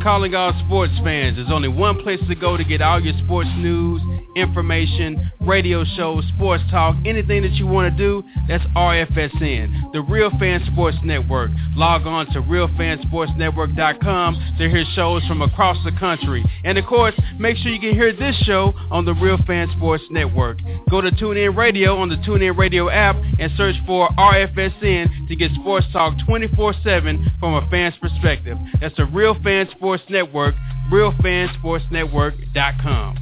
Calling all sports fans. There's only one place to go to get all your sports news, information, radio shows, sports talk, anything that you want to do, that's RFSN, the Real Fan Sports Network. Log on to realfansportsnetwork.com to hear shows from across the country. And of course, make sure you can hear this show on the Real Fan Sports Network. Go to TuneIn Radio on the TuneIn Radio app and search for RFSN to get sports talk 24/7 from a fan's perspective. That's the Real Fan Sports Network, realfansportsnetwork.com.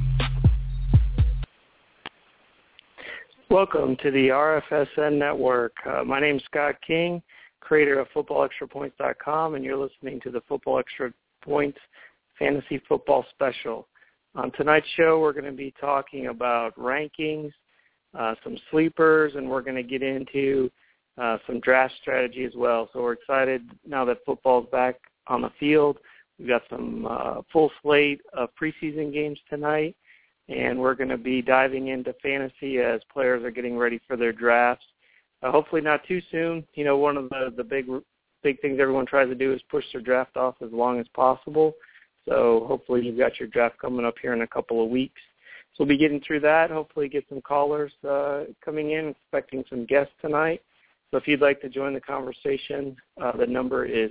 Welcome to the RFSN Network. My name is Scott King, creator of FootballExtraPoints.com, and you're listening to the Football Extra Points Fantasy Football Special. On tonight's show, we're going to be talking about rankings, some sleepers, and we're going to get into some draft strategy as well. So we're excited now that football's back on the field. We've got some full slate of preseason games tonight, and we're going to be diving into fantasy as players are getting ready for their drafts. Hopefully not too soon. You know, one of the big things everyone tries to do is push their draft off as long as possible. So hopefully you've got your draft coming up here in a couple of weeks. So we'll be getting through that, hopefully get some callers coming in, expecting some guests tonight. So if you'd like to join the conversation, the number is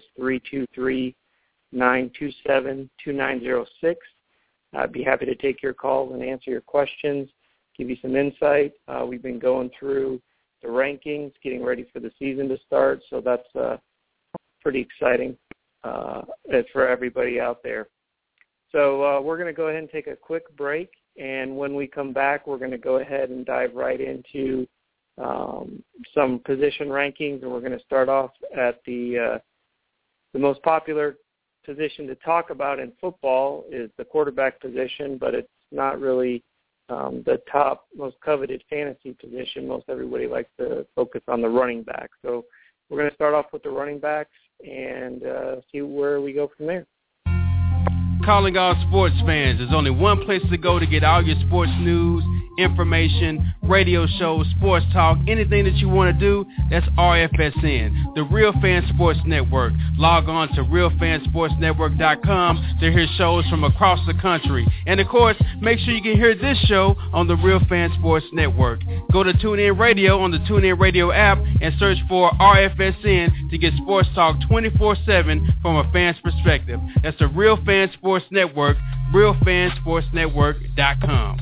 323-927-2906. I'd be happy to take your calls and answer your questions, give you some insight. We've been going through the rankings, getting ready for the season to start, so that's pretty exciting for everybody out there. So we're going to go ahead and take a quick break, and when we come back, we're going to go ahead and dive right into some position rankings, and we're going to start off at the most popular position to talk about in football is the quarterback position, but it's not really the top most coveted fantasy position. Most everybody likes to focus on the running back. So we're going to start off with the running backs and see where we go from there. Calling all sports fans. There's only one place to go to get all your sports news, information, radio shows, sports talk, anything that you want to do, that's RFSN, the Real Fan Sports Network. Log on to realfansportsnetwork.com to hear shows from across the country. And of course, make sure you can hear this show on the Real Fan Sports Network. Go to TuneIn Radio on the TuneIn Radio app and search for RFSN to get sports talk 24/7 from a fan's perspective. That's the Real Fan Sports Network, realfansportsnetwork.com.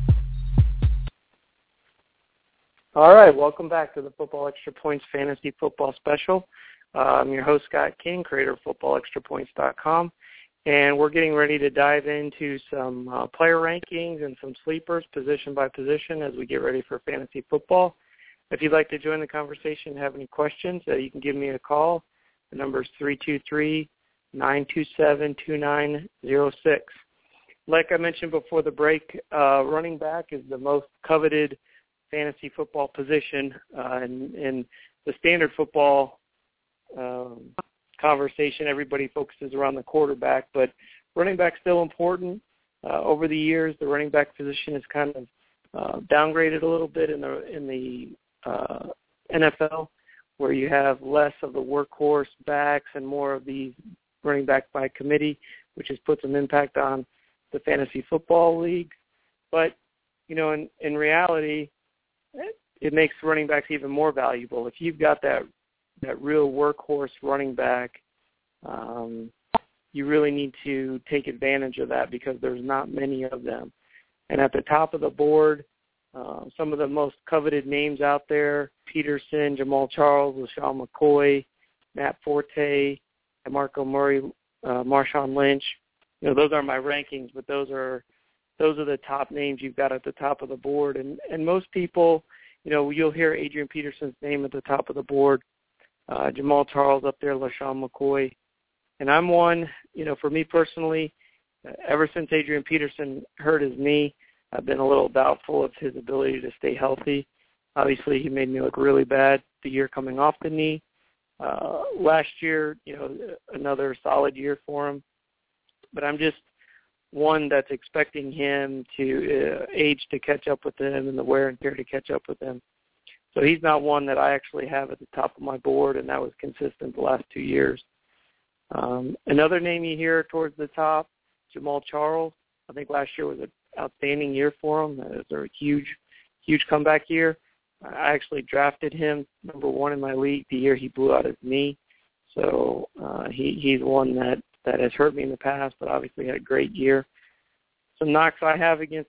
All right, welcome back to the Football Extra Points Fantasy Football Special. I'm your host, Scott King, creator of FootballExtraPoints.com, and we're getting ready to dive into some player rankings and some sleepers, position by position, as we get ready for fantasy football. If you'd like to join the conversation and have any questions, you can give me a call. The number is 323-927-2906. Like I mentioned before the break, running back is the most coveted fantasy football position, in the standard football conversation, everybody focuses around the quarterback, but running back's still important. Over the years, the running back position is kind of downgraded a little bit in the NFL, where you have less of the workhorse backs and more of these running back by committee, which has put some impact on the fantasy football league. But, you know, in reality, it makes running backs even more valuable. If you've got that real workhorse running back, you really need to take advantage of that because there's not many of them. And at the top of the board, some of the most coveted names out there, Peterson, Jamal Charles, LaShawn McCoy, Matt Forte, Marco Murray, Marshawn Lynch. You know, those are my rankings, but those are the top names you've got at the top of the board. And most people, you know, you'll hear Adrian Peterson's name at the top of the board, Jamal Charles up there, LaShawn McCoy. And I'm one, you know, for me personally, ever since Adrian Peterson hurt his knee, I've been a little doubtful of his ability to stay healthy. Obviously, he made me look really bad the year coming off the knee. Last year, you know, another solid year for him. But I'm just one that's expecting him to age to catch up with him and the wear and tear to catch up with him. So he's not one that I actually have at the top of my board, and that was consistent the last 2 years. Another name you hear towards the top, Jamal Charles. I think last year was an outstanding year for him. It was a huge comeback year. I actually drafted him number 1 in my league the year he blew out his knee. So he's one that has hurt me in the past, but obviously had a great year. Some knocks I have against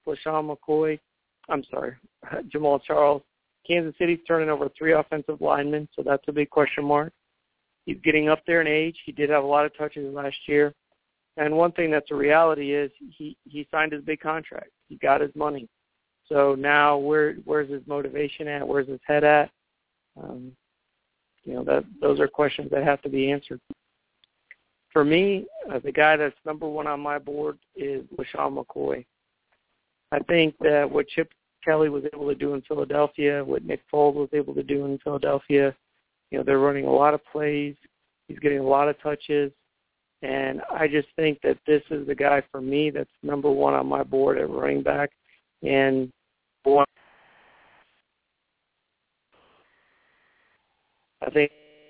Jamal Charles. Kansas City's turning over 3 offensive linemen, so that's a big question mark. He's getting up there in age. He did have a lot of touches last year. And one thing that's a reality is he signed his big contract. He got his money. So now where's his motivation at? Where's his head at? Those are questions that have to be answered. For me, the guy that's number 1 on my board is LaShawn McCoy. I think that what Chip Kelly was able to do in Philadelphia, what Nick Foles was able to do in Philadelphia, they're running a lot of plays. He's getting a lot of touches. And I just think that this is the guy for me that's number 1 on my board at running back. And I think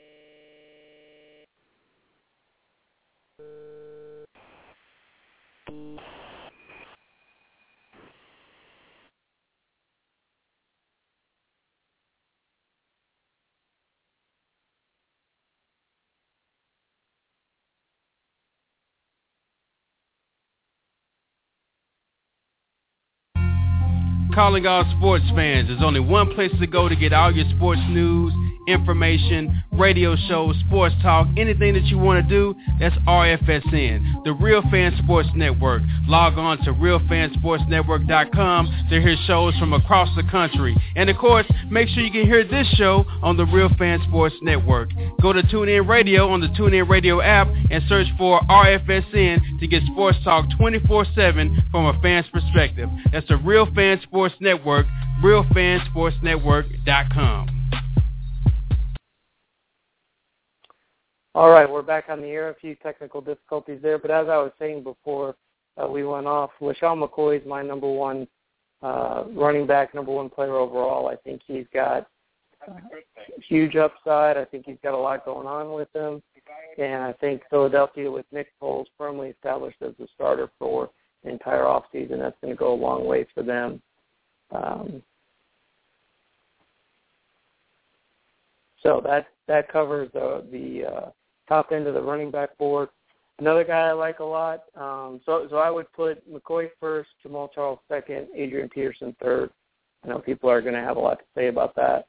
Calling all sports fans, there's only one place to go to get all your sports news, information, radio shows, sports talk, anything that you want to do, that's RFSN, the Real Fan Sports Network. Log on to realfansportsnetwork.com to hear shows from across the country. And of course, make sure you can hear this show on the Real Fan Sports Network. Go to TuneIn Radio on the TuneIn Radio app and search for RFSN to get sports talk 24/7 from a fan's perspective. That's the Real Fan Sports Network, realfansportsnetwork.com. All right, we're back on the air. A few technical difficulties there, but as I was saying before we went off, LaShawn McCoy is my number 1 running back, number 1 player overall. I think he's got huge upside. I think he's got a lot going on with him, and I think Philadelphia with Nick Foles firmly established as the starter for the entire offseason, that's going to go a long way for them. So that covers the top end of the running back board. Another guy I like a lot, so I would put McCoy first, Jamal Charles second, Adrian Peterson third. I know people are going to have a lot to say about that.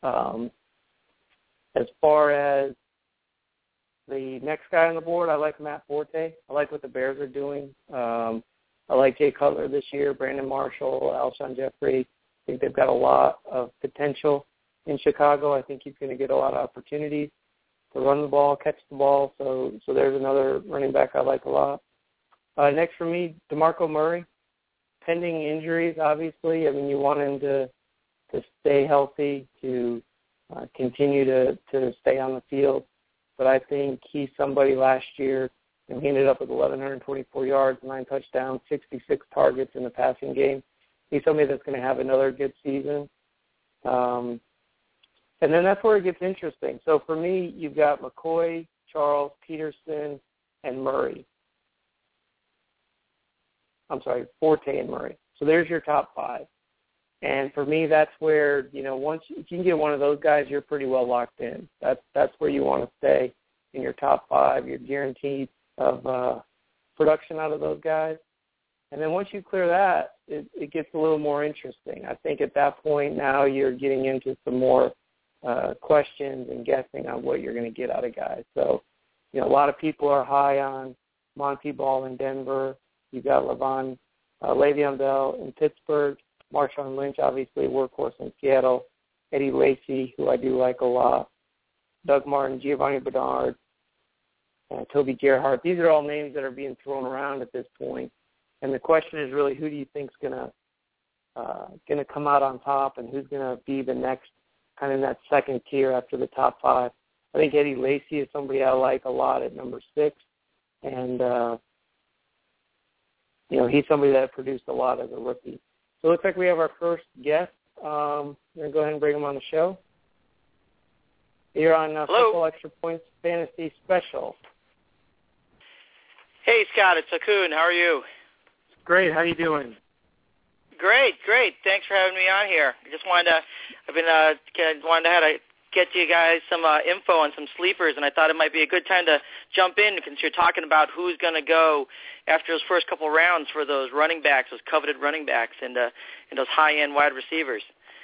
As far as the next guy on the board, I like Matt Forte. I like what the Bears are doing. I like Jay Cutler this year, Brandon Marshall, Alshon Jeffrey. I think they've got a lot of potential in Chicago. I think he's going to get a lot of opportunities to run the ball, catch the ball. So there's another running back I like a lot. Next for me, DeMarco Murray. Pending injuries, obviously. I mean, you want him to stay healthy, to continue to stay on the field. But I think he's somebody last year, he ended up with 1,124 yards, 9 touchdowns, 66 targets in the passing game. He's somebody that's going to have another good season. And then that's where it gets interesting. So for me, you've got McCoy, Charles, Peterson, and Murray. I'm sorry, Forte and Murray. So there's your top 5. And for me, that's where, once if you can get one of those guys, you're pretty well locked in. That's where you want to stay in your top 5. You're guaranteed of production out of those guys. And then once you clear that, it gets a little more interesting. I think at that point now you're getting into some more questions and guessing on what you're going to get out of guys. So, a lot of people are high on Monty Ball in Denver. You've got Le'Veon Bell in Pittsburgh, Marshawn Lynch, obviously, workhorse in Seattle, Eddie Lacy, who I do like a lot, Doug Martin, Giovanni Bernard, Toby Gerhardt. These are all names that are being thrown around at this point. And the question is really, who do you think is going to come out on top, and who's going to be the next kind of in that second tier after the top 5? I think Eddie Lacy is somebody I like a lot at number 6, and he's somebody that produced a lot as a rookie. So it looks like we have our first guest. We're going to go ahead and bring him on the show. You're on Football Extra Points Fantasy Special. Hey, Scott, it's Akun. How are you? Great. How you doing? Great. Thanks for having me on here. I just wanted to get you guys some info on some sleepers, and I thought it might be a good time to jump in because you're talking about who's going to go after those first couple rounds for those running backs, those coveted running backs, and those high-end wide receivers.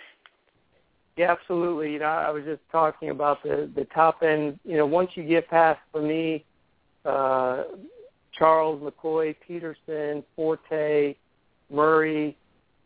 Yeah, absolutely. I was just talking about the top end. Once you get past, for me, Charles, McCoy, Peterson, Forte, Murray,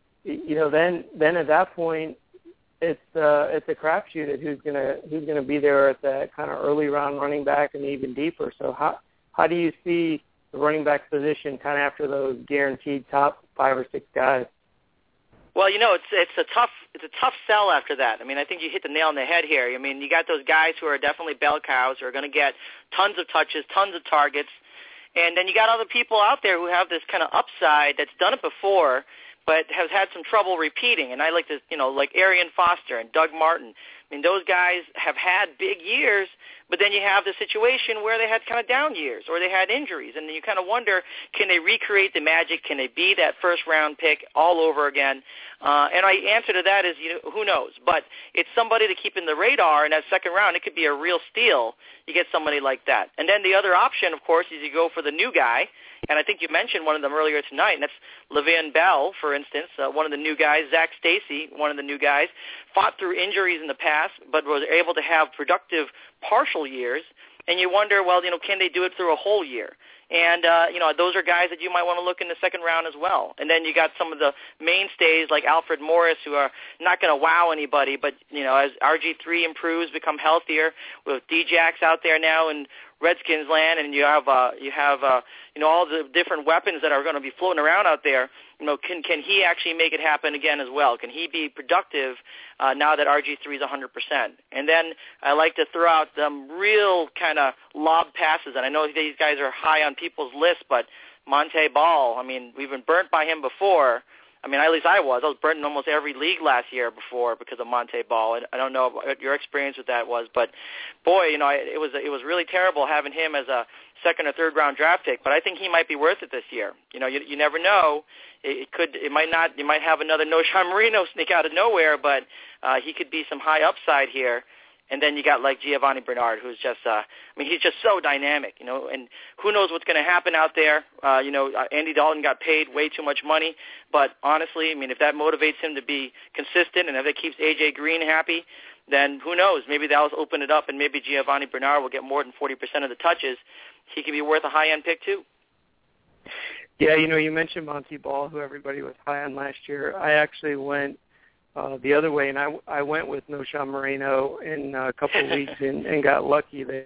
then at that point it's a crapshoot at who's gonna be there at that kind of early round running back and even deeper. So how do you see the running back position kind of after those guaranteed top 5 or 6 guys? Well, it's a tough sell after that. I mean, I think you hit the nail on the head here. I mean, you got those guys who are definitely bell cows who are going to get tons of touches, tons of targets, and then you got other people out there who have this kind of upside that's done it before, but has had some trouble repeating. And I like to, like Arian Foster and Doug Martin. I mean, those guys have had big years, but then you have the situation where they had kind of down years or they had injuries, and then you kind of wonder, can they recreate the magic? Can they be that first-round pick all over again? And my answer to that is, who knows? But it's somebody to keep in the radar, and that second round, it could be a real steal. You get somebody like that. And then the other option, of course, is you go for the new guy, and I think you mentioned one of them earlier tonight, and that's Le'Veon Bell, for instance, one of the new guys. Zach Stacy, one of the new guys, fought through injuries in the past, but was able to have productive partial years. And you wonder, well, can they do it through a whole year? And, those are guys that you might want to look in the second round as well. And then you got some of the mainstays like Alfred Morris who are not going to wow anybody, but, as RG3 improves, become healthier, with D-Jax out there now in Redskins land, and you have all the different weapons that are going to be floating around out there. Can he actually make it happen again as well? Can he be productive now that RG3 is 100%? And then I like to throw out some real kind of lob passes, and I know these guys are high on people's lists, but Montee Ball, I mean, we've been burnt by him before. I mean, at least I was burnt in almost every league last year before because of Montee Ball. I don't know what your experience with that was, but boy, it was really terrible having him as a second or third round draft pick. But I think he might be worth it this year. You never know. You might have another Knowshon Moreno sneak out of nowhere, but he could be some high upside here. And then you got like Giovanni Bernard, who's just, he's just so dynamic, and who knows what's going to happen out there. Andy Dalton got paid way too much money, but honestly, if that motivates him to be consistent and if it keeps A.J. Green happy, then who knows? Maybe that'll open it up, and maybe Giovanni Bernard will get more than 40% of the touches. He could be worth a high-end pick too. Yeah, you mentioned Montee Ball, who everybody was high on last year. I actually went the other way, and I went with Knowshon Moreno in a couple of weeks and got lucky there.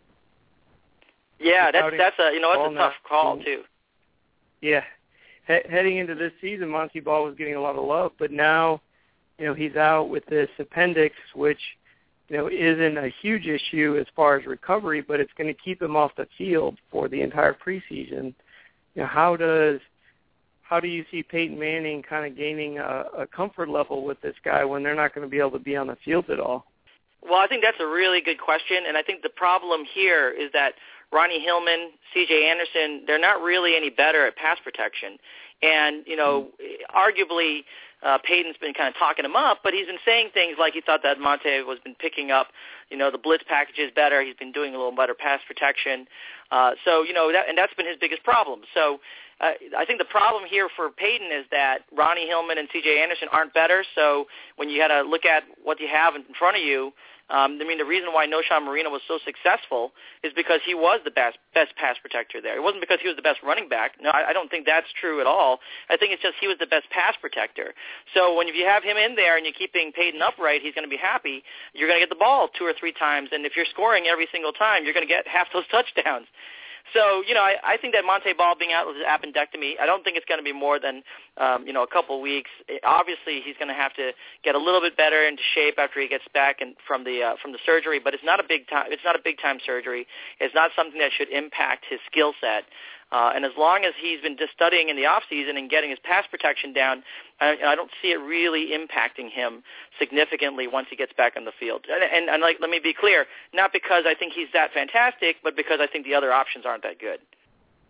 Yeah, that's a tough call too. Yeah, heading into this season, Montee Ball was getting a lot of love, but now, he's out with this appendix, which isn't a huge issue as far as recovery, but it's going to keep him off the field for the entire preseason. How do you see Peyton Manning kind of gaining a comfort level with this guy when they're not going to be able to be on the field at all? Well, I think that's a really good question, and I think the problem here is that Ronnie Hillman, C.J. Anderson, they're not really any better at pass protection. And, arguably Peyton's been kind of talking him up, but he's been saying things like he thought that Montee was been picking up, the blitz packages better. He's been doing a little better pass protection. That's been his biggest problem. So I think the problem here for Peyton is that Ronnie Hillman and C.J. Anderson aren't better. So when you had to look at what you have in front of you, the reason why Knowshon Moreno was so successful is because he was the best pass protector there. It wasn't because he was the best running back. No, I don't think that's true at all. I think it's just he was the best pass protector. So if you have him in there and you're keeping Peyton upright, he's going to be happy. You're going to get the ball 2 or 3 times, and if you're scoring every single time, you're going to get half those touchdowns. So, I think that Montee Ball being out with his appendectomy, I don't think it's going to be more than, a couple of weeks. Obviously, he's going to have to get a little bit better into shape after he gets back from the surgery, but it's not a big time surgery. It's not something that should impact his skill set. And as long as he's been just studying in the off season and getting his pass protection down, I don't see it really impacting him significantly once he gets back on the field. And let me be clear, not because I think he's that fantastic, but because I think the other options aren't that good.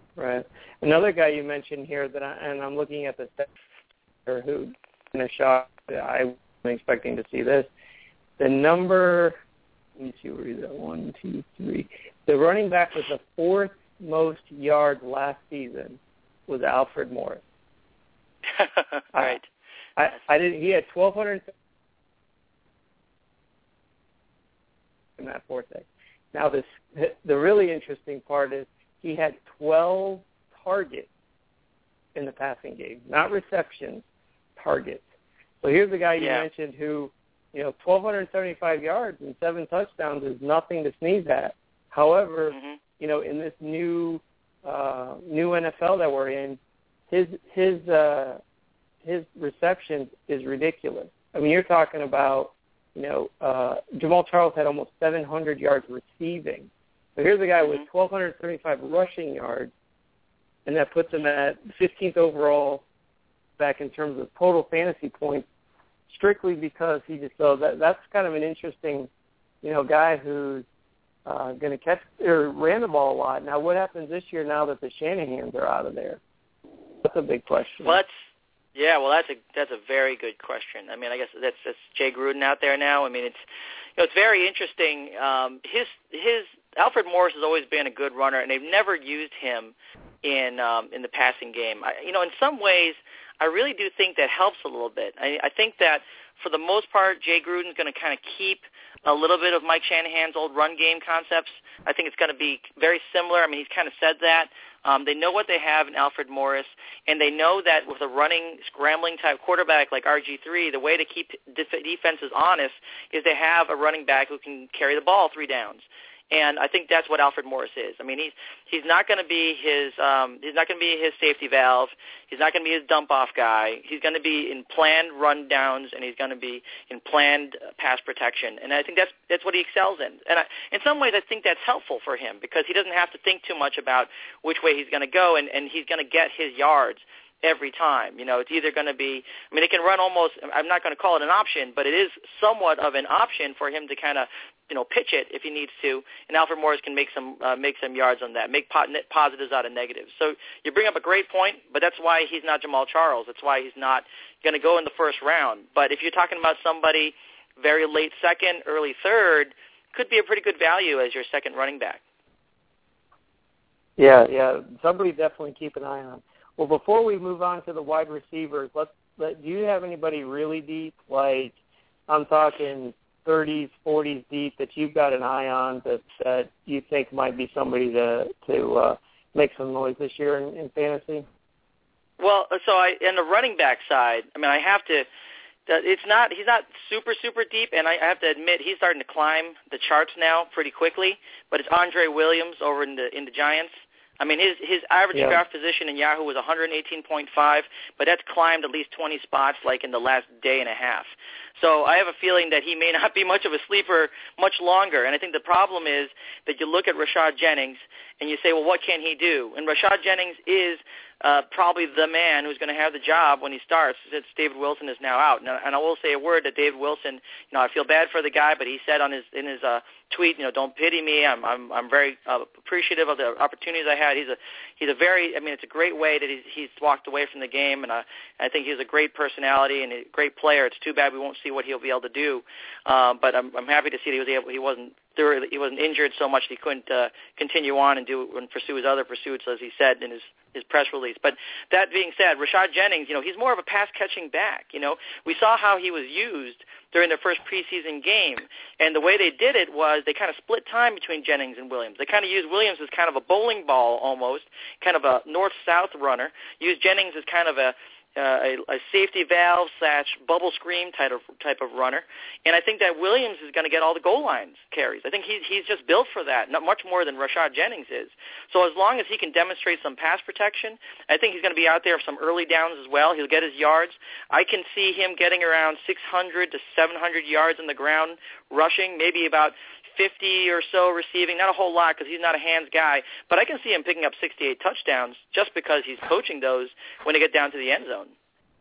Right. Another guy you mentioned here that I'm looking at the stats who in a shot. I wasn't expecting to see this. The number, let me see where he's at. 1, 2, 3. The running back with the fourth most yards last season was Alfred Morris. Right. I didn't. He had 1,200 in that fourth day. Now the really interesting part is he had 12 targets in the passing game, not receptions, targets. So here's the guy you mentioned who, 1,275 yards and 7 touchdowns is nothing to sneeze at. However, in this new NFL that we're in, his reception is ridiculous. I mean, you're talking about, Jamaal Charles had almost 700 yards receiving. So here's a guy with 1,235 rushing yards, and that puts him at 15th overall back in terms of total fantasy points, strictly because that's kind of an interesting, guy who's going to catch or ran the ball a lot. Now, what happens this year now that the Shanahans are out of there? That's a big question. Well, that's a very good question. I mean, I guess that's Jay Gruden out there now. I mean, it's very interesting. His Alfred Morris has always been a good runner, and they've never used him in the passing game. In some ways, I really do think that helps a little bit. I think that for the most part, Jay Gruden's going to kind of keep a little bit of Mike Shanahan's old run game concepts. I think it's going to be very similar. I mean, he's kind of said that. They know what they have in Alfred Morris, and they know that with a running, scrambling-type quarterback like RG3, the way to keep defenses honest is to have a running back who can carry the ball 3 downs. And I think that's what Alfred Morris is. I mean, he's not going to be his safety valve. He's not going to be his dump off guy. He's going to be in planned run downs, and he's going to be in planned pass protection. And I think that's what he excels in. And in some ways, I think that's helpful for him because he doesn't have to think too much about which way he's going to go, and he's going to get his yards every time. It's either going to be, I mean, it can run almost, I'm not going to call it an option, but it is somewhat of an option for him to kind of, pitch it if he needs to, and Alfred Morris can make some yards on that, make positives out of negatives. So you bring up a great point, but that's why he's not Jamaal Charles. That's why he's not going to go in the first round. But if you're talking about somebody very late second, early third, could be a pretty good value as your second running back. Yeah, somebody definitely keep an eye on. Well, before we move on to the wide receivers, do you have anybody really deep, like I'm talking 30s, 40s deep that you've got an eye on that you think might be somebody to make some noise this year in fantasy? Well, so in the running back side, I mean, he's not super, super deep, and I have to admit he's starting to climb the charts now pretty quickly, but it's Andre Williams over in the Giants. I mean, his average draft position in Yahoo was 118.5, but that's climbed at least 20 spots like in the last day and a half. So I have a feeling that he may not be much of a sleeper much longer. And I think the problem is that you look at Rashad Jennings and you say, well, what can he do? And Rashad Jennings is probably the man who's going to have the job when he starts, since David Wilson is now out. And I will say a word that David Wilson, I feel bad for the guy, but he said in his tweet, don't pity me. I'm very appreciative of the opportunities I had. He's a very, it's a great way that he's walked away from the game, and I think he's a great personality and a great player. It's too bad we won't see what he'll be able to do, but I'm happy to see that he wasn't injured so much that he couldn't continue on and pursue his other pursuits, as he said in his press release. But that being said, Rashad Jennings, he's more of a pass-catching back. We saw how he was used during their first preseason game, and the way they did it was they kind of split time between Jennings and Williams. They kind of used Williams as kind of a bowling ball almost, kind of a north-south runner, used Jennings as kind of a safety valve / bubble screen type of runner, and I think that Williams is going to get all the goal lines carries. I think he's just built for that, not much more than Rashad Jennings is. So as long as he can demonstrate some pass protection, I think he's going to be out there for some early downs as well. He'll get his yards. I can see him getting around 600 to 700 yards on the ground rushing, maybe about 50 or so receiving, not a whole lot because he's not a hands guy, but I can see him picking up 68 touchdowns just because he's coaching those when they get down to the end zone.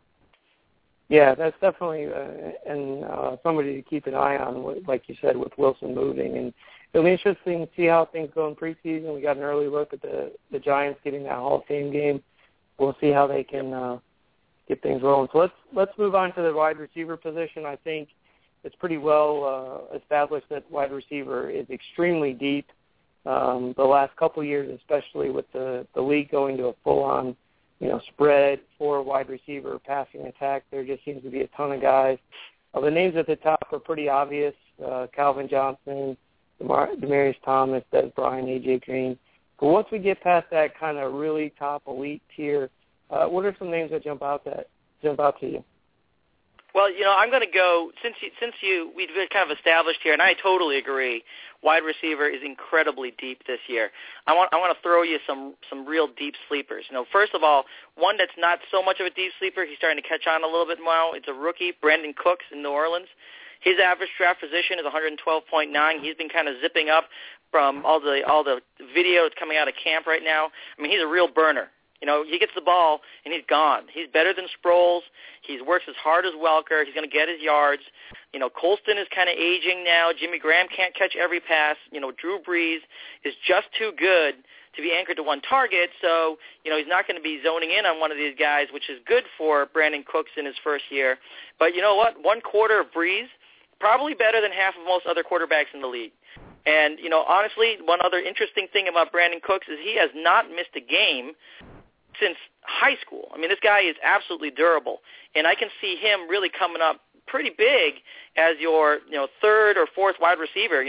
Yeah, that's definitely somebody to keep an eye on, like you said, with Wilson moving. it'll be interesting to see how things go in preseason. We got an early look at the Giants getting that Hall of Fame game. We'll see how they can get things rolling. So let's move on to the wide receiver position. I think it's pretty well established that wide receiver is extremely deep. The last couple years, especially with the league going to a full-on, spread for wide receiver passing attack, there just seems to be a ton of guys. The names at the top are pretty obvious: Calvin Johnson, Demaryius Thomas, Dez Bryant, A.J. Green. But once we get past that kind of really top elite tier, what are some names that jump out to you? Well, I'm going to go, since we've kind of established here, and I totally agree, wide receiver is incredibly deep this year. I want to throw you some real deep sleepers. First of all, one that's not so much of a deep sleeper, he's starting to catch on a little bit now. It's a rookie, Brandon Cooks in New Orleans. His average draft position is 112.9. He's been kind of zipping up from all the videos coming out of camp right now. I mean, he's a real burner. He gets the ball, and he's gone. He's better than Sproles. He works as hard as Welker. He's going to get his yards. Colston is kind of aging now. Jimmy Graham can't catch every pass. Drew Brees is just too good to be anchored to one target, so, he's not going to be zoning in on one of these guys, which is good for Brandon Cooks in his first year. But you know what? 1/4 of Brees, probably better than half of most other quarterbacks in the league. And, honestly, one other interesting thing about Brandon Cooks is he has not missed a game since high school. I mean, this guy is absolutely durable, and I can see him really coming up pretty big as your third or fourth wide receiver.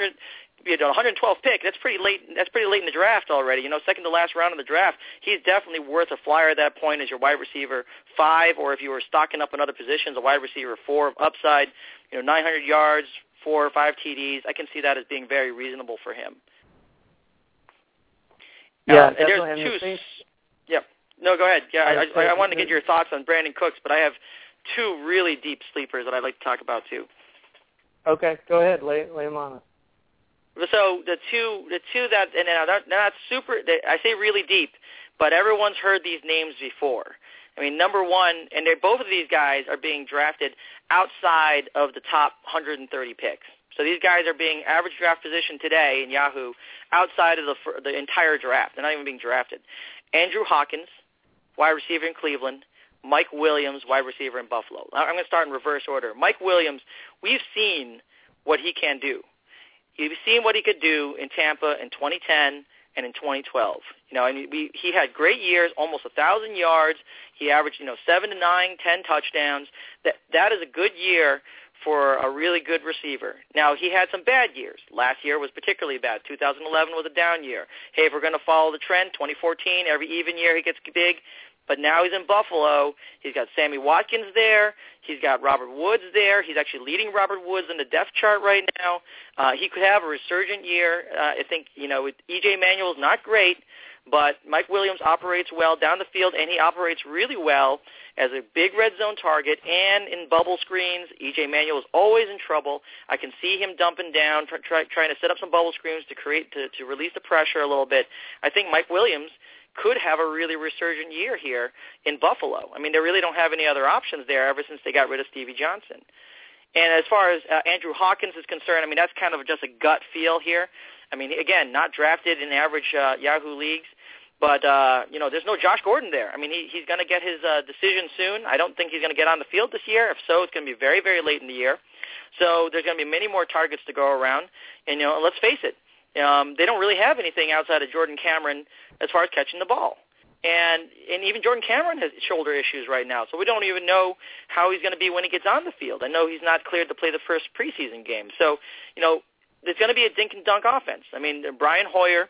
112th pick. That's pretty late. That's pretty late in the draft already. Second to last round of the draft. He's definitely worth a flyer at that point as your wide receiver 5, or if you were stocking up in other positions, a wide receiver 4 of upside. 900 yards, 4 or 5 TDs. I can see that as being very reasonable for him. Yeah, there's 2. Yep. No, go ahead. Yeah, I wanted to get your thoughts on Brandon Cooks, but I have 2 really deep sleepers that I'd like to talk about too. Okay, go ahead. Lay them on us. So the two that, and they're not super. I say really deep, but everyone's heard these names before. I mean, number one, and both of these guys are being drafted outside of the top 130 picks. So these guys are being average draft position today in Yahoo outside of the entire draft. They're not even being drafted. Andrew Hawkins, wide receiver in Cleveland. Mike Williams, wide receiver in Buffalo. Now, I'm going to start in reverse order. Mike Williams, we've seen what he can do. You've seen what he could do in Tampa in 2010 and in 2012. He had great years, almost 1,000 yards. He averaged, 7 to 9, 10 touchdowns. That is a good year for a really good receiver. Now, he had some bad years. Last year was particularly bad. 2011 was a down year. Hey, if we're going to follow the trend, 2014, every even year he gets big. But now he's in Buffalo. He's got Sammy Watkins there. He's got Robert Woods there. He's actually leading Robert Woods in the depth chart right now. He could have a resurgent year. I think, E.J. Manuel's not great, but Mike Williams operates well down the field, and he operates really well as a big red zone target and in bubble screens. E.J. Manuel is always in trouble. I can see him dumping down, trying to set up some bubble screens to release the pressure a little bit. I think Mike Williams could have a really resurgent year here in Buffalo. I mean, they really don't have any other options there ever since they got rid of Stevie Johnson. And as far as Andrew Hawkins is concerned, I mean, that's kind of just a gut feel here. I mean, again, not drafted in average Yahoo leagues, but, there's no Josh Gordon there. I mean, he's going to get his decision soon. I don't think he's going to get on the field this year. If so, it's going to be very, very late in the year. So there's going to be many more targets to go around. And, let's face it, they don't really have anything outside of Jordan Cameron as far as catching the ball. And even Jordan Cameron has shoulder issues right now, so we don't even know how he's going to be when he gets on the field. I know he's not cleared to play the first preseason game. So, there's going to be a dink and dunk offense. I mean, Brian Hoyer,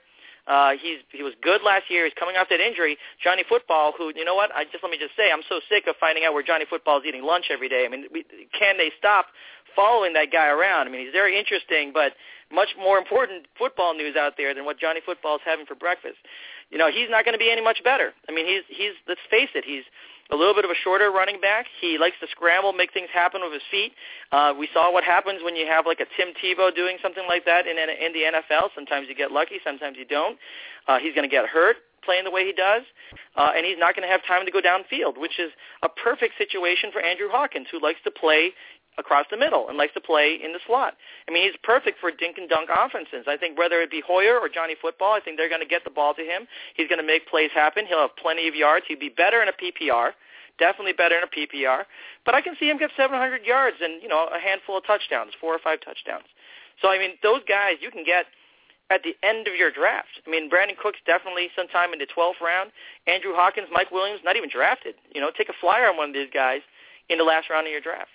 he was good last year. He's coming off that injury. Johnny Football, who, let me just say, I'm so sick of finding out where Johnny Football is eating lunch every day. I mean, can they stop following that guy around? I mean, he's very interesting, but much more important football news out there than what Johnny Football is having for breakfast. He's not going to be any much better. I mean, he's let's face it, he's a little bit of a shorter running back. He likes to scramble, make things happen with his feet. We saw what happens when you have like a Tim Tebow doing something like that in the NFL. Sometimes you get lucky, sometimes you don't. He's going to get hurt playing the way he does, and he's not going to have time to go downfield, which is a perfect situation for Andrew Hawkins, who likes to play across the middle and likes to play in the slot. I mean, he's perfect for dink and dunk offenses. I think whether it be Hoyer or Johnny Football, I think they're going to get the ball to him. He's going to make plays happen. He'll have plenty of yards. He'd be better in a PPR, definitely better in a PPR. But I can see him get 700 yards and, a handful of touchdowns, 4 or 5 touchdowns. So, I mean, those guys you can get at the end of your draft. I mean, Brandon Cooks definitely sometime in the 12th round. Andrew Hawkins, Mike Williams, not even drafted. Take a flyer on one of these guys in the last round of your draft.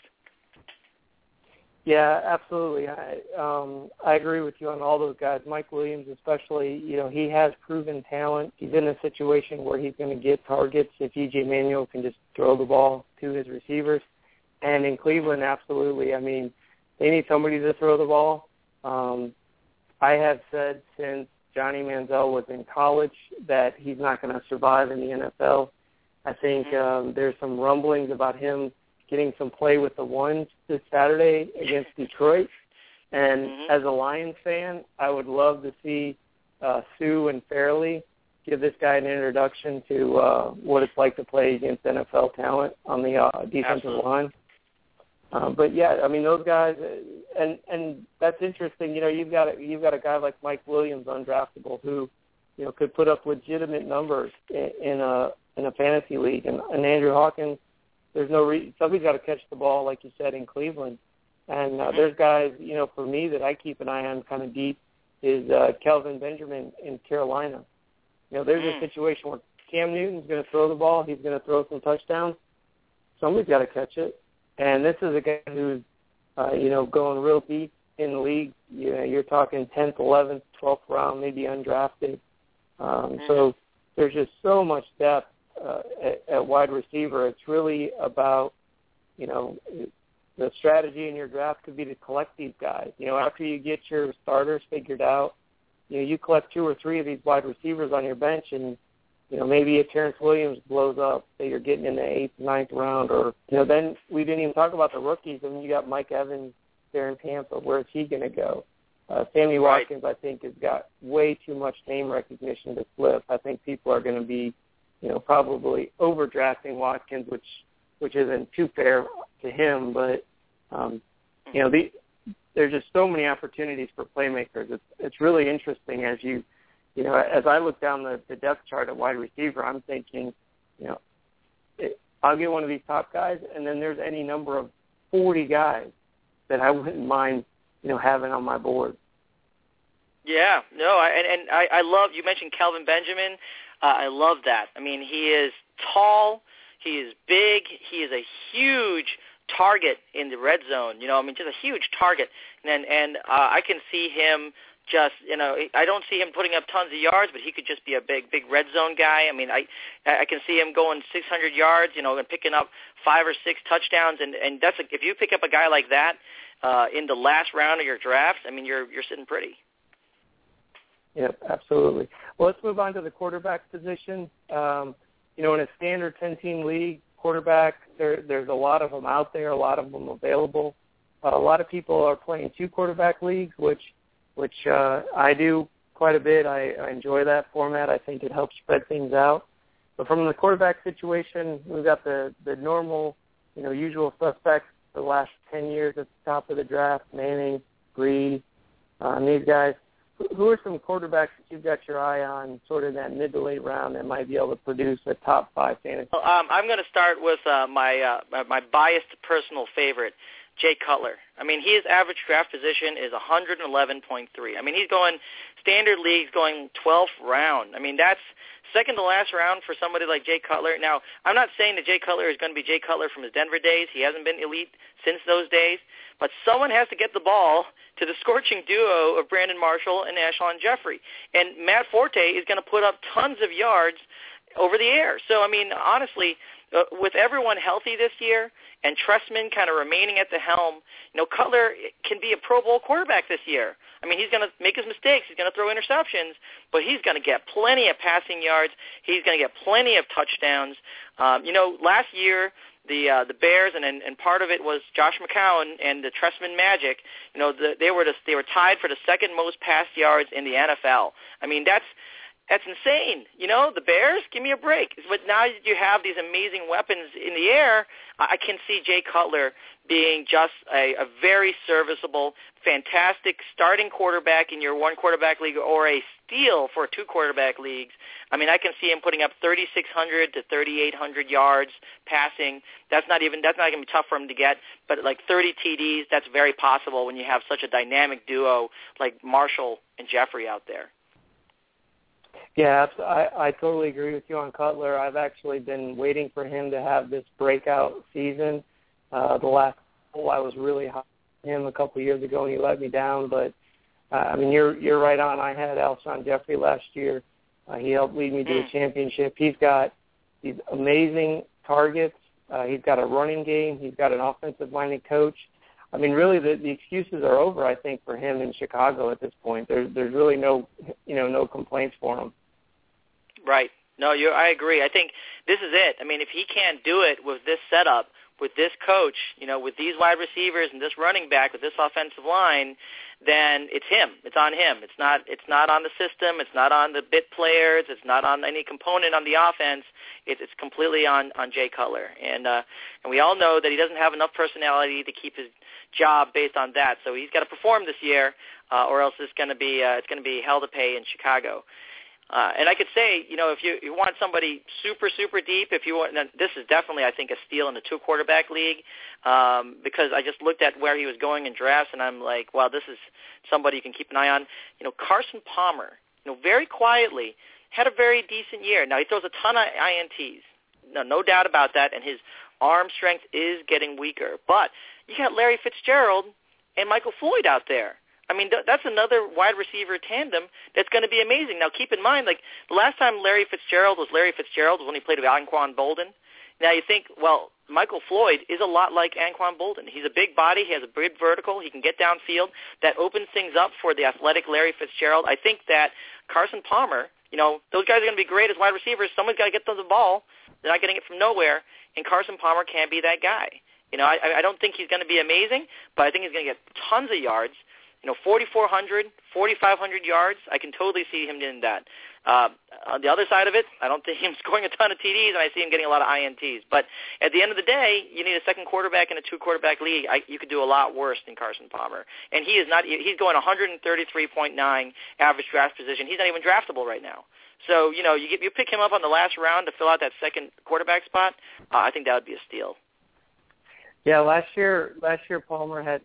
Yeah, absolutely. I agree with you on all those guys. Mike Williams especially, he has proven talent. He's in a situation where he's going to get targets if E.J. Manuel can just throw the ball to his receivers. And in Cleveland, absolutely. I mean, they need somebody to throw the ball. I have said since Johnny Manziel was in college that he's not going to survive in the NFL. I think there's some rumblings about him getting some play with the ones this Saturday against Detroit. And as a Lions fan, I would love to see Sue and Fairley give this guy an introduction to what it's like to play against NFL talent on the defensive line. But yeah, I mean those guys, and that's interesting. You've got a guy like Mike Williams, undraftable, who could put up legitimate numbers in a fantasy league, and Andrew Hawkins. There's no reason. Somebody's got to catch the ball, like you said, in Cleveland. And there's guys, for me that I keep an eye on kind of deep is Kelvin Benjamin in Carolina. There's a situation where Cam Newton's going to throw the ball. He's going to throw some touchdowns. Somebody's got to catch it. And this is a guy who's, going real deep in the league. You're talking 10th, 11th, 12th round, maybe undrafted. So there's just so much depth at wide receiver. It's really about, the strategy in your draft could be to collect these guys. After you get your starters figured out, you collect 2 or 3 of these wide receivers on your bench, and maybe if Terrence Williams blows up, say you're getting in the 8th, 9th round, or then we didn't even talk about the rookies. I mean, you got Mike Evans there in Tampa. Where's he going to go? Sammy Watkins, I think, has got way too much name recognition to flip. I think people are going to be probably overdrafting Watkins, which isn't too fair to him. But there's just so many opportunities for playmakers. It's really interesting as as I look down the depth chart at wide receiver. I'm thinking, I'll get one of these top guys, and then there's any number of 40 guys that I wouldn't mind having on my board. Yeah, no, I love, you mentioned Kelvin Benjamin. I love that. I mean, he is tall, he is big, he is a huge target in the red zone. Just a huge target. And I can see him just, I don't see him putting up tons of yards, but he could just be a big red zone guy. I mean, I can see him going 600 yards, and picking up 5 or 6 touchdowns. And that's if you pick up a guy like that in the last round of your draft, I mean, you're sitting pretty. Yep, absolutely. Well, let's move on to the quarterback position. In a standard 10-team league, quarterback, there's a lot of them out there, a lot of them available. A lot of people are playing 2 quarterback leagues, which I do quite a bit. I enjoy that format. I think it helps spread things out. But from the quarterback situation, we've got the normal, usual suspects the last 10 years at the top of the draft, Manning, Breed, these guys. Who are some quarterbacks that you've got your eye on sort of that mid to late round that might be able to produce a top 5 fantasy? Well, I'm going to start with my biased personal favorite, Jay Cutler. I mean, his average draft position is 111.3. I mean, he's going standard leagues going 12th round. I mean, that's second to last round for somebody like Jay Cutler. Now, I'm not saying that Jay Cutler is going to be Jay Cutler from his Denver days. He hasn't been elite since those days. But someone has to get the ball to the scorching duo of Brandon Marshall and Alshon Jeffrey. And Matt Forte is going to put up tons of yards over the air. So, I mean, honestly, with everyone healthy this year and Trestman kind of remaining at the helm, Cutler can be a Pro Bowl quarterback this year. I mean, he's going to make his mistakes. He's going to throw interceptions, but he's going to get plenty of passing yards. He's going to get plenty of touchdowns. Last year, the Bears, and part of it was Josh McCown and the Trestman Magic. They were tied for the second most passed yards in the NFL. I mean, That's insane. The Bears, give me a break. But now that you have these amazing weapons in the air, I can see Jay Cutler being just a very serviceable, fantastic starting quarterback in your one-quarterback league or a steal for two-quarterback leagues. I mean, I can see him putting up 3,600 to 3,800 yards passing. That's not going to be tough for him to get, but like 30 TDs, that's very possible when you have such a dynamic duo like Marshall and Jeffrey out there. Yeah, I totally agree with you on Cutler. I've actually been waiting for him to have this breakout season. The last couple, I was really high on him a couple of years ago, and he let me down. But, I mean, you're right on. I had Alshon Jeffrey last year. He helped lead me to a championship. He's got these amazing targets. He's got a running game. He's got an offensive-minded coach. I mean, really, the excuses are over, I think, for him in Chicago at this point. There's really no complaints for him. Right. No, I agree. I think this is it. I mean, if he can't do it with this setup, with this coach, with these wide receivers and this running back, with this offensive line, then it's him. It's on him. It's not on the system. It's not on the bit players. It's not on any component on the offense. It's completely on Jay Cutler. And we all know that he doesn't have enough personality to keep his job based on that. So he's got to perform this year, or else it's going to be hell to pay in Chicago. And I could say, if you want somebody super, super deep, this is definitely, I think, a steal in the two-quarterback league because I just looked at where he was going in drafts, and I'm like, wow, this is somebody you can keep an eye on. Carson Palmer, very quietly, had a very decent year. Now, he throws a ton of INTs, no doubt about that, and his arm strength is getting weaker. But you got Larry Fitzgerald and Michael Floyd out there. I mean, that's another wide receiver tandem that's going to be amazing. Now, keep in mind, like, the last time Larry Fitzgerald was when he played with Anquan Boldin. Now, you think, well, Michael Floyd is a lot like Anquan Boldin. He's a big body. He has a big vertical. He can get downfield. That opens things up for the athletic Larry Fitzgerald. I think that Carson Palmer, those guys are going to be great as wide receivers. Someone's got to get them the ball. They're not getting it from nowhere, and Carson Palmer can't be that guy. I don't think he's going to be amazing, but I think he's going to get tons of yards. 4,400, 4,500 yards, I can totally see him doing that. On the other side of it, I don't think him scoring a ton of TDs, and I see him getting a lot of INTs. But at the end of the day, you need a second quarterback in a two-quarterback league. You could do a lot worse than Carson Palmer. And he's going 133.9 average draft position. He's not even draftable right now. So, you pick him up on the last round to fill out that second quarterback spot, I think that would be a steal. Yeah, last year Palmer had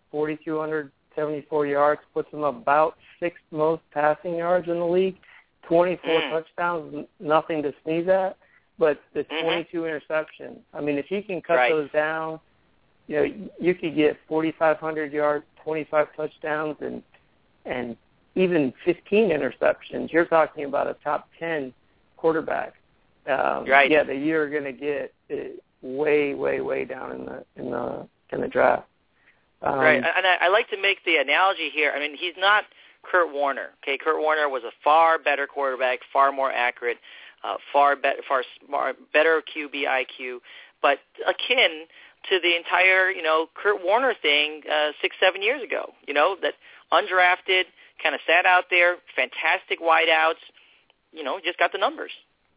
4,274 yards, puts him about sixth most passing yards in the league, 24 touchdowns, nothing to sneeze at, but the 22 interceptions. I mean, if he can cut those down, you could get 4,500 yards, 25 touchdowns, and even 15 interceptions. You're talking about a top 10 quarterback. Yeah, that you're going to get way, way, way down in the draft. Right, and I like to make the analogy here. I mean, he's not Kurt Warner. Okay, Kurt Warner was a far better quarterback, far more accurate, far better QB IQ, but akin to the entire, Kurt Warner thing 6-7 years ago. That undrafted, kind of sat out there, fantastic wideouts. Just got the numbers.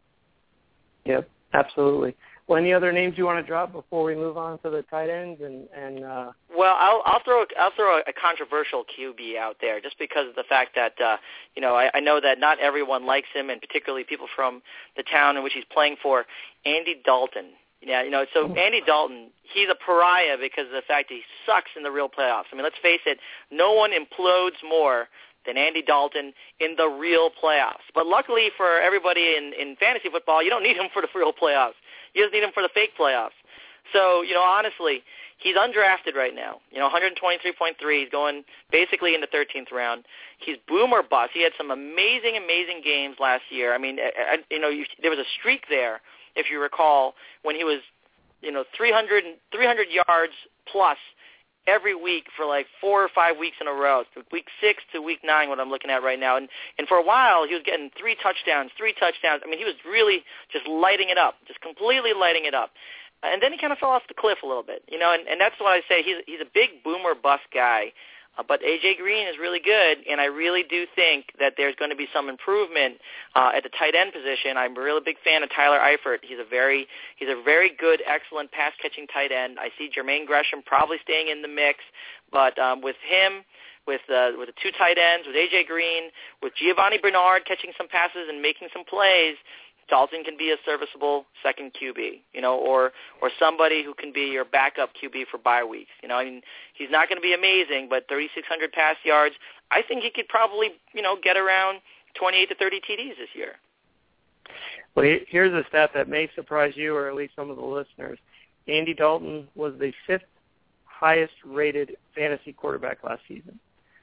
Yep, absolutely. Well, any other names you want to drop before we move on to the tight ends? Well, I'll throw a controversial QB out there just because of the fact that I know that not everyone likes him, and particularly people from the town in which he's playing for. Andy Dalton. Yeah, so Andy Dalton, he's a pariah because of the fact that he sucks in the real playoffs. I mean, let's face it, no one implodes more than Andy Dalton in the real playoffs. But luckily for everybody in fantasy football, you don't need him for the real playoffs. You just need him for the fake playoffs. So, honestly, he's undrafted right now. 123.3. He's going basically in the 13th round. He's boom or bust. He had some amazing, amazing games last year. I mean, there was a streak there, if you recall, when he was, 300 yards plus every week for like 4 or 5 weeks in a row, week 6 to week 9, what I'm looking at right now. And for a while, he was getting 3 touchdowns. I mean, he was really just lighting it up, just completely lighting it up. And then he kind of fell off the cliff a little bit, and that's why I say he's a big boomer bust guy. But A.J. Green is really good, and I really do think that there's going to be some improvement at the tight end position. I'm a really big fan of Tyler Eifert. He's a very good, excellent pass-catching tight end. I see Jermaine Gresham probably staying in the mix, but with him, with the two tight ends, with A.J. Green, with Giovanni Bernard catching some passes and making some plays, Dalton can be a serviceable second QB, or somebody who can be your backup QB for bye weeks. I mean, he's not going to be amazing, but 3,600 pass yards, I think he could probably, get around 28 to 30 TDs this year. Well, here's a stat that may surprise you or at least some of the listeners. Andy Dalton was the 5th highest-rated fantasy quarterback last season.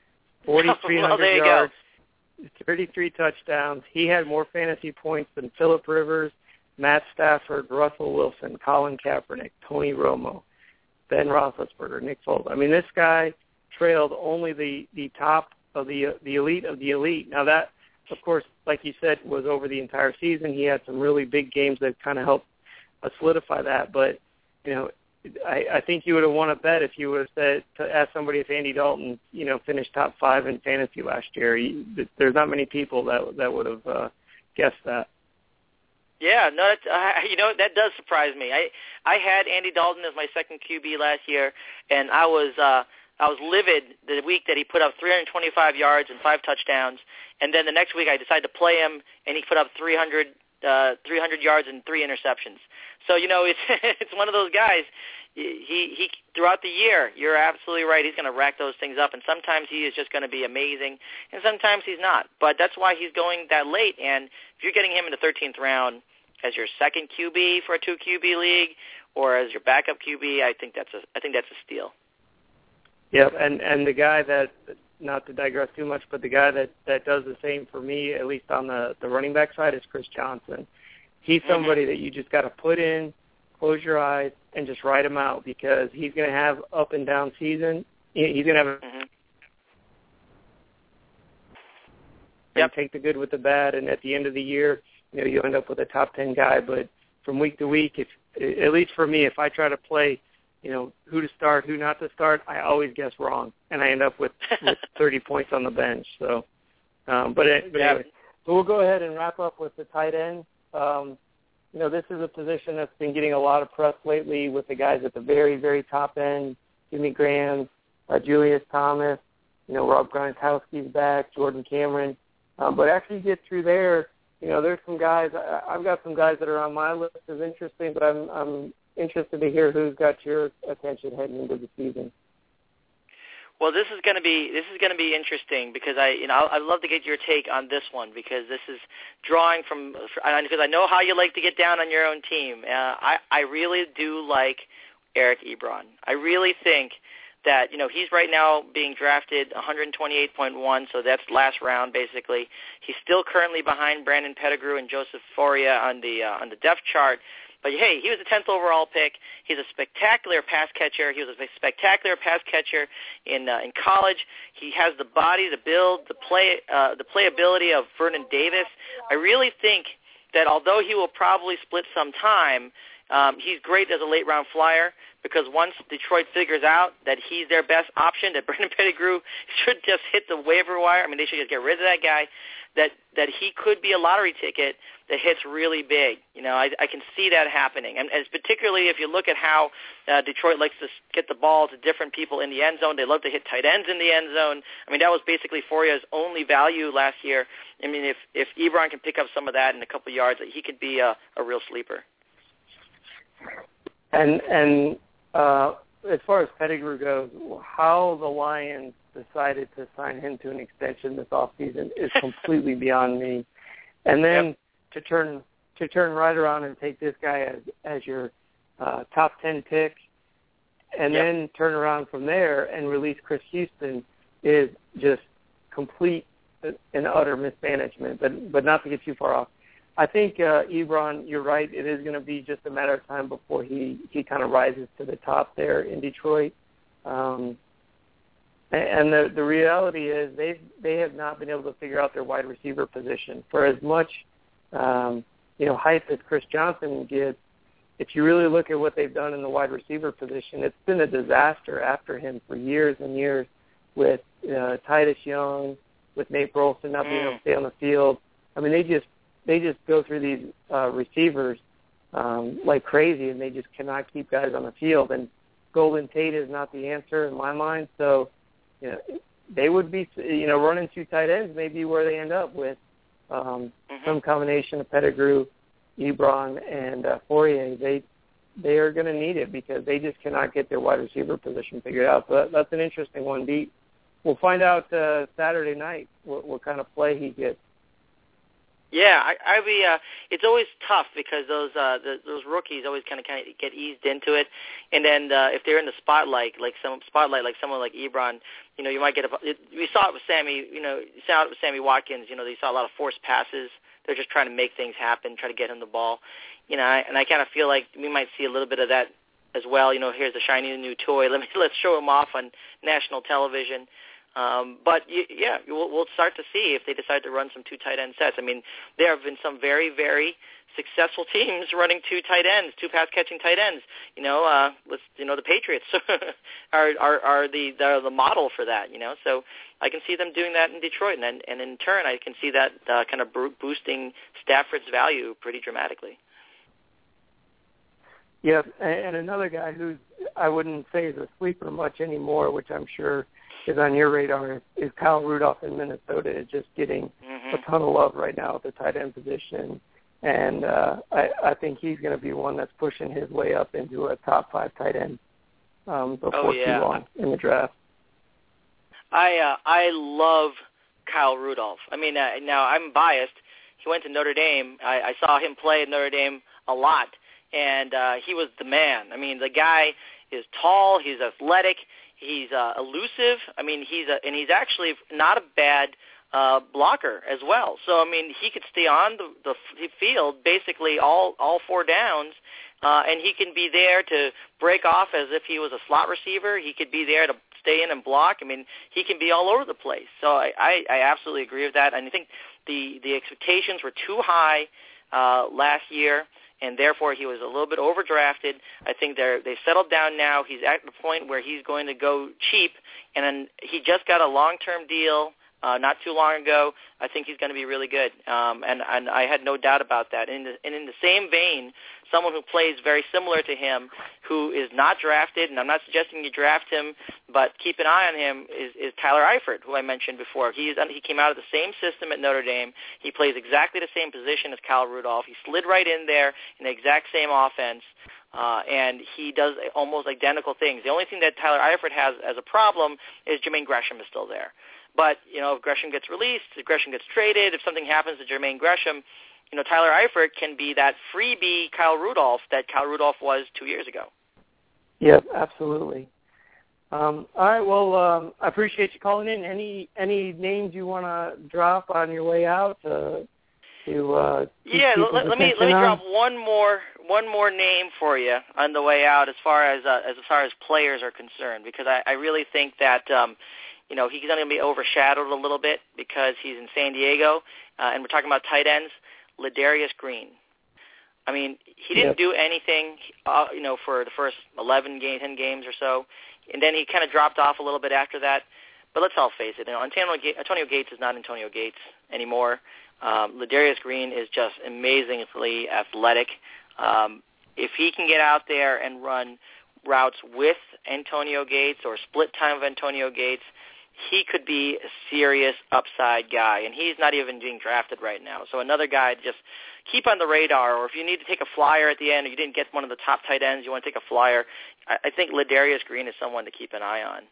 4,300 yards. 33 touchdowns. He had more fantasy points than Phillip Rivers, Matt Stafford, Russell Wilson, Colin Kaepernick, Tony Romo, Ben Roethlisberger, Nick Foles. I mean, this guy trailed only the top of the elite of the elite. Now that, of course, like you said, was over the entire season. He had some really big games that kind of helped solidify that. But, I think you would have won a bet if you would have said to ask somebody if Andy Dalton, finished top 5 in fantasy last year. There's not many people that would have guessed that. Yeah, no, that does surprise me. I had Andy Dalton as my second QB last year, and I was livid the week that he put up 325 yards and 5 touchdowns, and then the next week I decided to play him, and he put up 300 yards and 3 interceptions. So, it's one of those guys. He throughout the year, you're absolutely right. He's going to rack those things up, and sometimes he is just going to be amazing, and sometimes he's not. But that's why he's going that late. And if you're getting him in the 13th round as your second QB for a 2 QB league, or as your backup QB, I think that's a steal. Yeah, and the guy that, not to digress too much, but the guy that does the same for me, at least on the running back side, is Chris Johnson. He's somebody that you just got to put in, close your eyes, and just write him out, because he's going to have up and down season. He's going to have take the good with the bad, and at the end of the year, you end up with a top 10 guy. But from week to week, at least for me, if I try to play, who to start, who not to start, I always guess wrong, and I end up with 30 points on the bench. So, but anyway, so we'll go ahead and wrap up with the tight end. This is a position that's been getting a lot of press lately with the guys at the very, very top end, Jimmy Graham, Julius Thomas, Rob Gronkowski's back, Jordan Cameron. But after you get through there, there's some guys. I've got some guys that are on my list as interesting, but I'm interested to hear who's got your attention heading into the season. Well, this is going to be interesting, because I'd love to get your take on this one, because this is drawing from, because I know how you like to get down on your own team. I really do like Eric Ebron. I really think that he's right now being drafted 128.1, so that's last round basically. He's still currently behind Brandon Pettigrew and Joseph Foria on the depth chart. But, hey, he was the 10th overall pick. He's a spectacular pass catcher. He was a spectacular pass catcher in college. He has the body, the build, the playability of Vernon Davis. I really think that although he will probably split some time, he's great as a late-round flyer, because once Detroit figures out that he's their best option, that Brandon Pettigrew should just hit the waiver wire. I mean, they should just get rid of that guy, that he could be a lottery ticket that hits really big. I can see that happening. And as particularly if you look at how Detroit likes to get the ball to different people in the end zone. They love to hit tight ends in the end zone. I mean, that was basically Foria's only value last year. I mean, if Ebron can pick up some of that in a couple of yards, he could be a real sleeper. And as far as Pettigrew goes, how the Lions decided to sign him to an extension this offseason is completely beyond me. And then to turn right around and take this guy as your top 10 pick, and then turn around from there and release Chris Houston is just complete and utter mismanagement. But not to get too far off, I think Ebron, you're right. It is going to be just a matter of time before he kind of rises to the top there in Detroit. And the reality is they have not been able to figure out their wide receiver position. For as much hype as Chris Johnson gets, if you really look at what they've done in the wide receiver position, it's been a disaster after him for years and years. with Titus Young, with Nate Burleson not being able to stay on the field. I mean, they just go through these receivers like crazy, and they just cannot keep guys on the field. And Golden Tate is not the answer in my mind. So, they would be, running 2 tight ends maybe where they end up with some combination of Pettigrew, Ebron, and Fourier. They are going to need it because they just cannot get their wide receiver position figured out. So that's an interesting one. We'll find out Saturday night what kind of play he gets. Yeah, it's always tough because those rookies always kind of get eased into it, and then if they're in the spotlight, like someone like Ebron, you might get we saw it with Sammy, Sammy Watkins. They saw a lot of forced passes. They're just trying to make things happen, try to get him the ball, and I kind of feel like we might see a little bit of that as well. Here's a shiny new toy. Let's show him off on national television. But we'll start to see if they decide to run some 2 tight end sets. I mean, there have been some very, very successful teams running 2 tight ends, 2 pass catching tight ends. The Patriots are the model for that. So I can see them doing that in Detroit, and in turn, I can see that kind of boosting Stafford's value pretty dramatically. Yeah, and another guy who I wouldn't say is a sleeper much anymore, which I'm sure is on your radar, is Kyle Rudolph in Minnesota, just getting a ton of love right now at the tight end position. And I think he's going to be one that's pushing his way up into a top 5 tight end before too long in the draft. I love Kyle Rudolph. I mean, now I'm biased. He went to Notre Dame. I saw him play at Notre Dame a lot, and he was the man. I mean, the guy is tall. He's athletic. He's elusive. I mean, he's actually not a bad blocker as well. So, I mean, he could stay on the field basically all 4 downs, and he can be there to break off as if he was a slot receiver. He could be there to stay in and block. I mean, he can be all over the place. So I absolutely agree with that. And I think the expectations were too high last year, and therefore he was a little bit overdrafted. I think they settled down now. He's at the point where he's going to go cheap, and then he just got a long-term deal not too long ago. I think he's going to be really good, and I had no doubt about that. And in the same vein, someone who plays very similar to him, who is not drafted, and I'm not suggesting you draft him, but keep an eye on him, is Tyler Eifert, who I mentioned before. He came out of the same system at Notre Dame. He plays exactly the same position as Kyle Rudolph. He slid right in there in the exact same offense, and he does almost identical things. The only thing that Tyler Eifert has as a problem is Jermaine Gresham is still there. But, if Gresham gets released, if Gresham gets traded, if something happens to Jermaine Gresham, Tyler Eifert can be that freebie Kyle Rudolph that Kyle Rudolph was 2 years ago. Yep, absolutely. All right, well, I appreciate you calling in. Any names you want to drop on your way out? Let me drop one more name for you on the way out as far as players are concerned, because I really think that he's going to be overshadowed a little bit because he's in San Diego, and we're talking about tight ends. Ladarius Green. I mean, he didn't do anything, for the first 10 games or so, and then he kind of dropped off a little bit after that. But let's all face it, Antonio Gates is not Antonio Gates anymore. Ladarius Green is just amazingly athletic. If he can get out there and run routes with Antonio Gates or split time of Antonio Gates, he could be a serious upside guy, and he's not even being drafted right now. So another guy to just keep on the radar, or if you need to take a flyer at the end, or you didn't get one of the top tight ends, you want to take a flyer, I think Ladarius Green is someone to keep an eye on.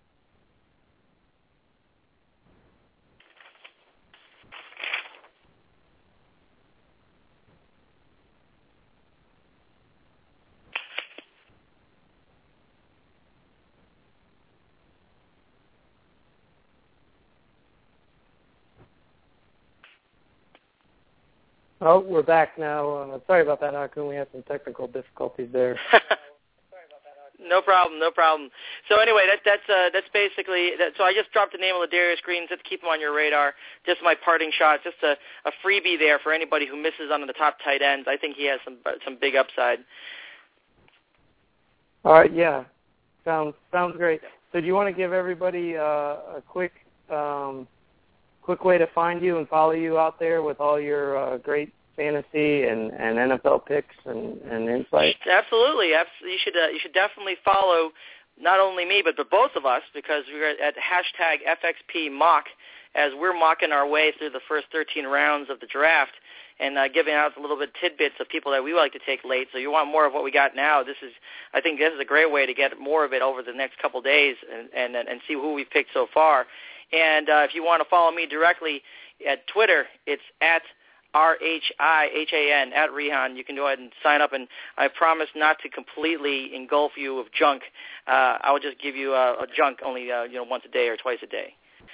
Oh, we're back now. Sorry about that, Akun. We had some technical difficulties there. No problem. So anyway, that's basically that. So I just dropped the name of Ladarius Green just to keep him on your radar. Just my parting shot, just a freebie there for anybody who misses on the top tight ends. I think he has some big upside. All right, yeah, sounds great. So do you want to give everybody a quick way to find you and follow you out there with all your great fantasy and NFL picks and insights? Absolutely. You should definitely follow not only me but both of us, because we're at hashtag FXPMock as we're mocking our way through the first 13 rounds of the draft and giving out a little bit tidbits of people that we like to take late. So you want more of what we got now. I think this is a great way to get more of it over the next couple days and see who we've picked so far. And if you want to follow me directly at Twitter, it's at RHIHAN, at Rehan. You can go ahead and sign up, and I promise not to completely engulf you with junk. I will just give you a junk only once a day or twice a day.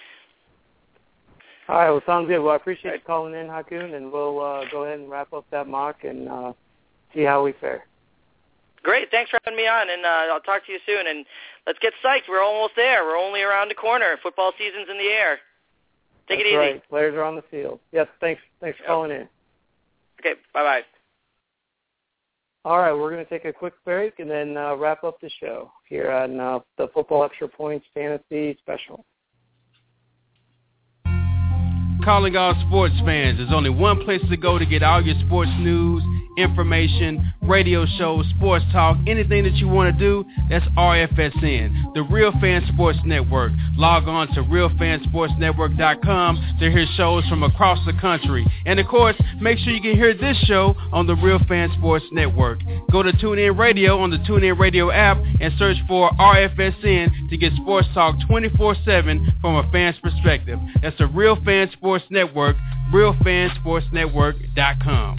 All right, well, sounds good. Well, I appreciate you calling in, Hakoon, and we'll go ahead and wrap up that mock and see how we fare. Great. Thanks for having me on, and I'll talk to you soon. And let's get psyched. We're almost there. We're only around the corner. Football season's in the air. Take it easy. Right. Players are on the field. Yes, thanks for calling in. Okay, bye-bye. All right, we're going to take a quick break and then wrap up the show here on the Football Extra Points Fantasy Special. Calling all sports fans, there's only one place to go to get all your sports news, information, radio shows, sports talk, anything that you want to do. That's RFSN, the Real Fan Sports Network. Log on to realfansportsnetwork.com to hear shows from across the country. And of course, make sure you can hear this show on the Real Fan Sports Network. Go to TuneIn Radio on the TuneIn Radio app and search for RFSN to get sports talk 24/7 from a fan's perspective. That's the Real Fan Sports Network, realfansportsnetwork.com.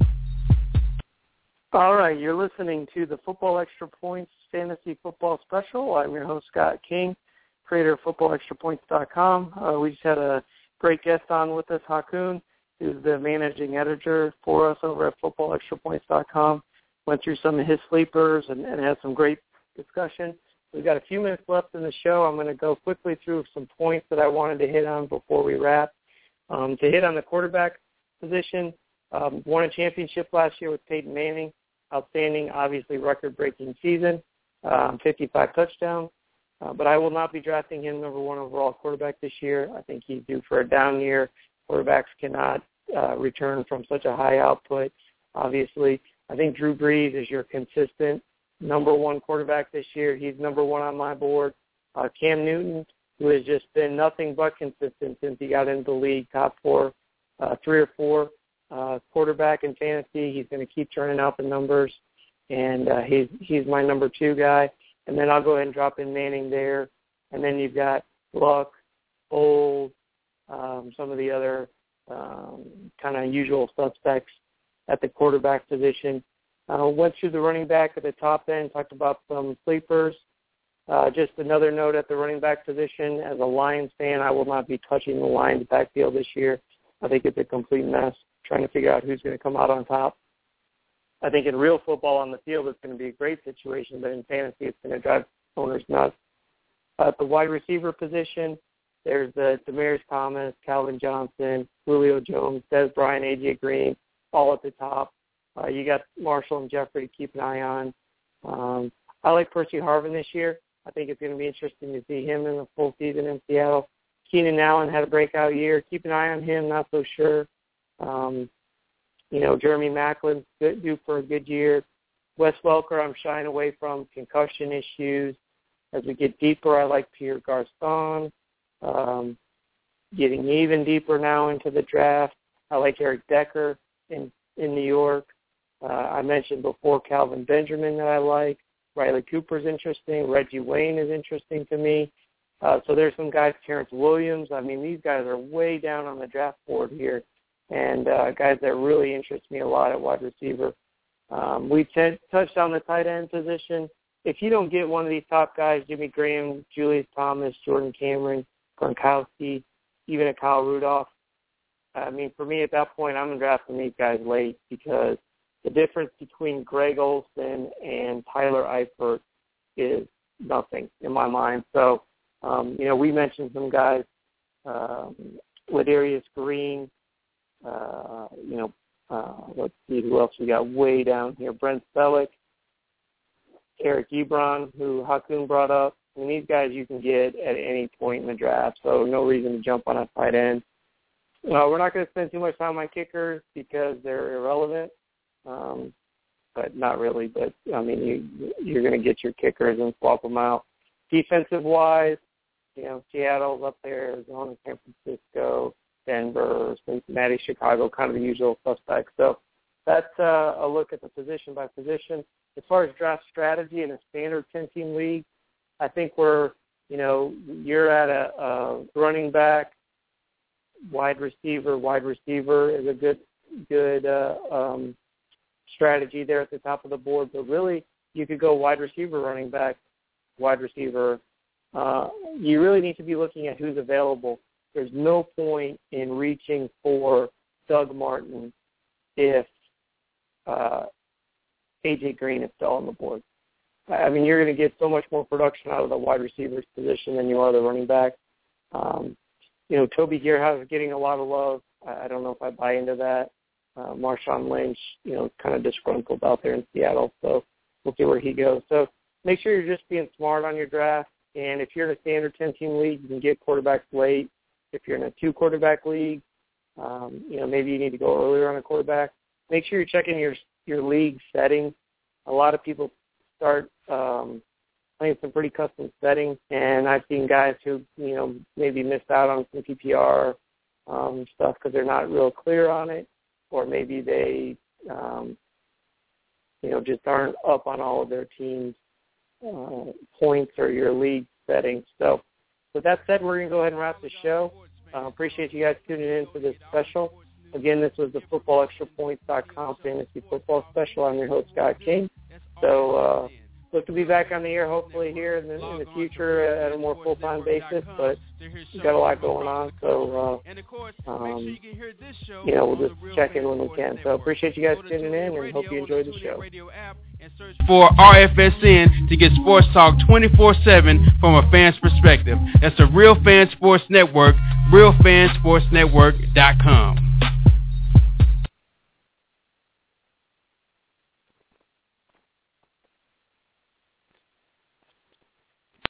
All right, you're listening to the Football Extra Points Fantasy Football Special. I'm your host, Scott King, creator of FootballExtraPoints.com. We just had a great guest on with us, Hakoon, who's the managing editor for us over at FootballExtraPoints.com. Went through some of his sleepers and had some great discussion. We've got a few minutes left in the show. I'm going to go quickly through some points that I wanted to hit on before we wrap. To hit on the quarterback position, won a championship last year with Peyton Manning. Outstanding, obviously record-breaking season, 55 touchdowns. But I will not be drafting him number one overall quarterback this year. I think he's due for a down year. Quarterbacks cannot return from such a high output, obviously. I think Drew Brees is your consistent number one quarterback this year. He's number one on my board. Cam Newton, who has just been nothing but consistent since he got into the league, top 3 or 4 quarterback in fantasy. He's going to keep turning out the numbers, and he's my number 2 guy. And then I'll go ahead and drop in Manning there. And then you've got Luck, Old, some of the other kind of usual suspects at the quarterback position. Went through the running back at the top end, talked about some sleepers. Just another note at the running back position. As a Lions fan, I will not be touching the Lions backfield this year. I think it's a complete mess, trying to figure out who's going to come out on top. I think in real football on the field, it's going to be a great situation, but in fantasy, it's going to drive owners nuts. At the wide receiver position, there's the Demaryius Thomas, Calvin Johnson, Julio Jones, Dez Bryant, A.J. Green, all at the top. You got Marshall and Jeffrey to keep an eye on. I like Percy Harvin this year. I think it's going to be interesting to see him in a full season in Seattle. Keenan Allen had a breakout year. Keep an eye on him, not so sure. Jeremy Maclin's due for a good year. Wes Welker, I'm shying away from concussion issues. As we get deeper, I like Pierre Garçon. Getting even deeper now into the draft, I like Eric Decker in New York. I mentioned before Calvin Benjamin that I like. Riley Cooper's interesting. Reggie Wayne is interesting to me. So there's some guys, Terrence Williams. I mean, these guys are way down on the draft board here, and guys that really interest me a lot at wide receiver. We touched on the tight end position. If you don't get one of these top guys, Jimmy Graham, Julius Thomas, Jordan Cameron, Gronkowski, even a Kyle Rudolph, I mean, for me at that point, I'm drafting these guys late because the difference between Greg Olsen and Tyler Eifert is nothing in my mind. So, we mentioned some guys, Ladarius Green, let's see who else we got way down here. Brent Selleck, Eric Ebron, who Hakoon brought up, I mean, these guys you can get at any point in the draft, so no reason to jump on a tight end. We're not going to spend too much time on kickers because they're irrelevant, but not really. But, I mean, you're going to get your kickers and swap them out. Defensive-wise, Seattle's up there, Arizona, San Francisco, Denver, Cincinnati, Chicago, kind of the usual suspects. So that's a look at the position by position. As far as draft strategy in a standard 10-team league, I think you're at a running back, wide receiver is a good strategy there at the top of the board. But really, you could go wide receiver, running back, wide receiver. You really need to be looking at who's available. There's no point in reaching for Doug Martin if A.J. Green is still on the board. I mean, you're going to get so much more production out of the wide receiver's position than you are the running back. Toby Gerhardt is getting a lot of love. I don't know if I buy into that. Marshawn Lynch, kind of disgruntled out there in Seattle, so we'll see where he goes. So make sure you're just being smart on your draft. And if you're in a standard 10-team league, you can get quarterbacks late. If you're in a 2-quarterback league, maybe you need to go earlier on a quarterback. Make sure you're checking your league settings. A lot of people start playing some pretty custom settings, and I've seen guys who, maybe missed out on some PPR stuff because they're not real clear on it, or maybe they, just aren't up on all of their team's points or your league settings. So with that said, we're going to go ahead and wrap the show. Appreciate you guys tuning in for this special. Again, this was the FootballExtraPoints.com Fantasy Football Special. I'm your host, Scott King. So look to be back on the air hopefully here in the future at a more full-time basis, but we've got a lot going on. So, we'll just check in when we can. So appreciate you guys tuning in and hope you enjoyed the show. For RFSN to get sports talk 24/7 from a fan's perspective. That's the Real Fan Sports Network, RealFanSportsNetwork.com.